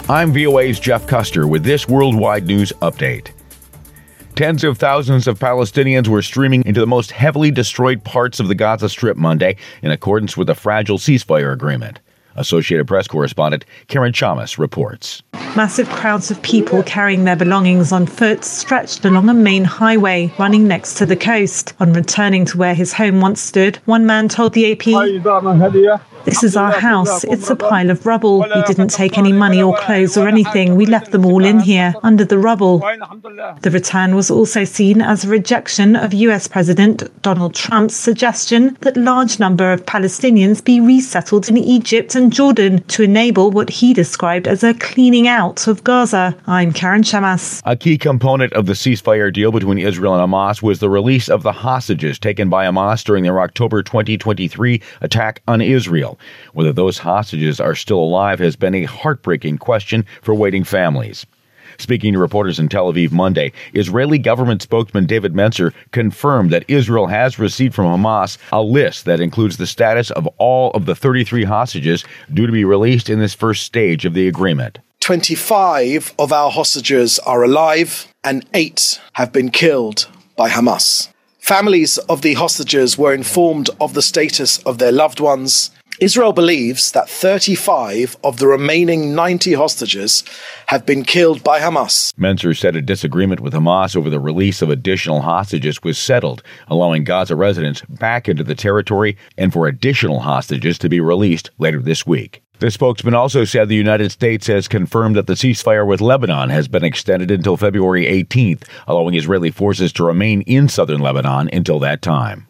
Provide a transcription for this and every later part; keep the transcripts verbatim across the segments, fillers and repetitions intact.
I'm V O A's Jeff Custer with this Worldwide News Update. Tens of thousands of Palestinians were streaming into the most heavily destroyed parts of the Gaza Strip Monday in accordance with a fragile ceasefire agreement. Associated Press correspondent Karen Chamas reports. Massive crowds of people carrying their belongings on foot stretched along a main highway running next to the coast. On returning to where his home once stood, one man told the A P, "This is our house. It's a pile of rubble. We didn't take any money or clothes or anything. We left them all in here, under the rubble." The return was also seen as a rejection of U S President Donald Trump's suggestion that a large number of Palestinians be resettled in Egypt and Jordan to enable what he described as a cleaning out of Gaza. I'm Karen Chamas. A key component of the ceasefire deal between Israel and Hamas was the release of the hostages taken by Hamas during their October twenty twenty-three attack on Israel. Whether those hostages are still alive has been a heartbreaking question for waiting families. Speaking to reporters in Tel Aviv Monday, Israeli government spokesman David Mencer confirmed that Israel has received from Hamas a list that includes the status of all of the thirty-three hostages due to be released in this first stage of the agreement. twenty-five of our hostages are alive and eight have been killed by Hamas. Families of the hostages were informed of the status of their loved ones. Israel believes that thirty-five of the remaining ninety hostages have been killed by Hamas. Mencer said a disagreement with Hamas over the release of additional hostages was settled, allowing Gaza residents back into the territory and for additional hostages to be released later this week. The spokesman also said the United States has confirmed that the ceasefire with Lebanon has been extended until February eighteenth, allowing Israeli forces to remain in southern Lebanon until that time.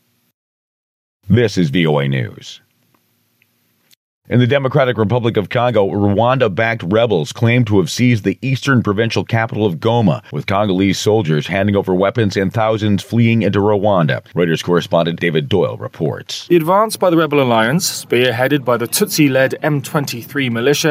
This is V O A News. In the Democratic Republic of Congo, Rwanda-backed rebels claim to have seized the eastern provincial capital of Goma, with Congolese soldiers handing over weapons and thousands fleeing into Rwanda. Reuters correspondent David Doyle reports. The advance by the Rebel Alliance, spearheaded by the Tutsi-led M twenty-three militia,